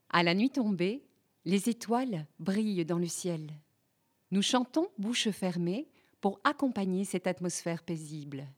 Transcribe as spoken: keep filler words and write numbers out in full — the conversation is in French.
À la nuit tombée, les étoiles brillent dans le ciel. Nous chantons bouche fermée pour accompagner cette atmosphère paisible.